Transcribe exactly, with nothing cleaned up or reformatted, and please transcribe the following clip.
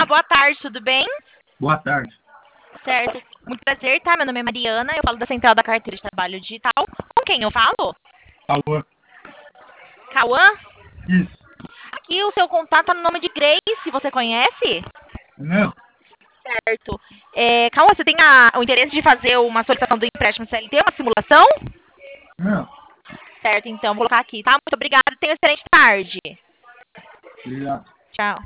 Olá, boa tarde, tudo bem? Boa tarde. Certo. Muito prazer, tá? Meu nome é Mariana, eu falo da Central da Carteira de Trabalho Digital. Com quem eu falo? Alô? Cauã? Isso. Aqui o seu contato tá no nome de Grace, você conhece? Não? Certo. É, Cauã, você tem a- o interesse de fazer uma solicitação do empréstimo C L T, uma simulação? Não. Certo, então, vou colocar aqui, tá? Muito obrigada e tenha uma excelente tarde. Obrigado. Tchau.